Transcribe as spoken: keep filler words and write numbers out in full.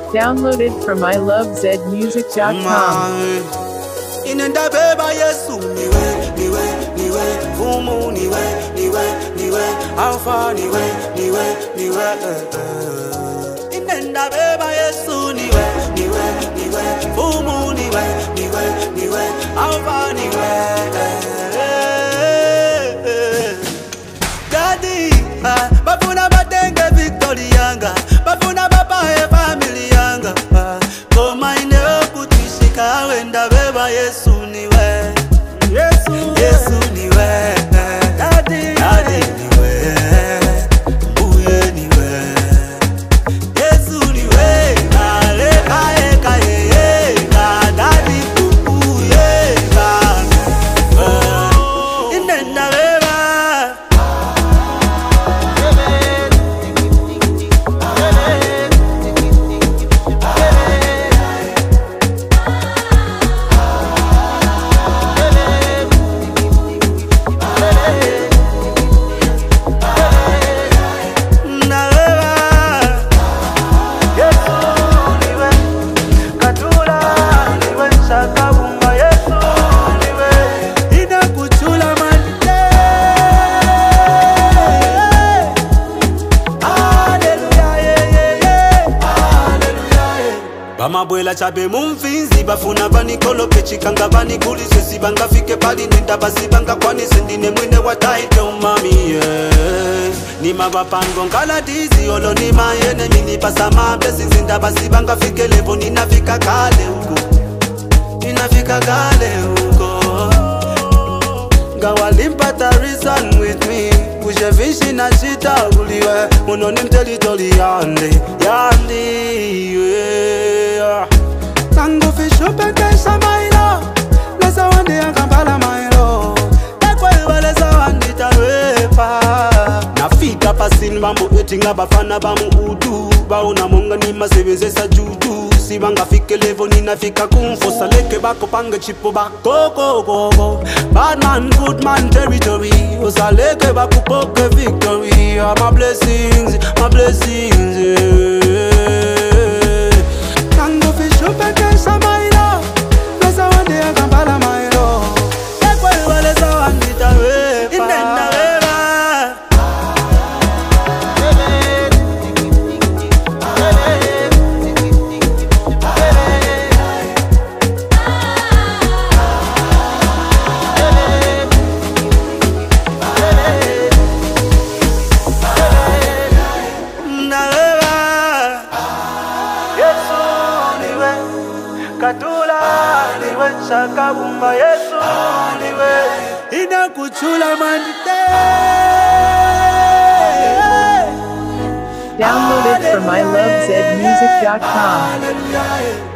Downloaded from I love zed music dot com. Inenda beba Yesu niwe, niwe, niwe, fumu niwe, niwe, niwe, alfa niwe, niwe, niwe. Inenda beba Yesu niwe, niwe, niwe, fumu niwe, niwe, niwe, alfa niwe. Daddy, bafuna batenge victory yanga, bafuna baba e family yanga. Koma ine kutishika wenda beba Yesu niwe, Yesu, Yesu niwe, Daddy, Daddy niwe, Mbuye niwe, Yesu niwe, kale kae kae, ka Daddy kukuye, ka inenda beba. Bamabwela chabe mumfinzi bafuna banikolo kechikanga banikulise sibanga fike pali nenda basibanga kwani sendine mwine wa title mami yeah. Ni mabapango ngala dizi olo ni mayene mini pasama blessings nda basibanga fike levo ninafika kale huko, ninafika kale huko. Ngawalimpata reason with me kushe vishi na shita uliwe unoni mteli toli yandi yandi yeah. Tango fisho pekesha mailo lesa wandi ya kampala mailo ekwe walesa wandi tarwepa nafika pasini bambu etinga bafana bamu udu bauna monga ni masebeze sa judu sibanga fike levo ninafika kumfosa leke bako pange chipo bako go go go bad man good man territory osaleke bako poke victory oh, my blessings my blessings yeah. Tango fisho peke samailo lesa wande ya kampala mailo ekwe wale sa wandita wepa inenda wepa. Katula niwe sakabumba Yesu niwe ina kuchula mandite. Downloaded from I love zed music dot com.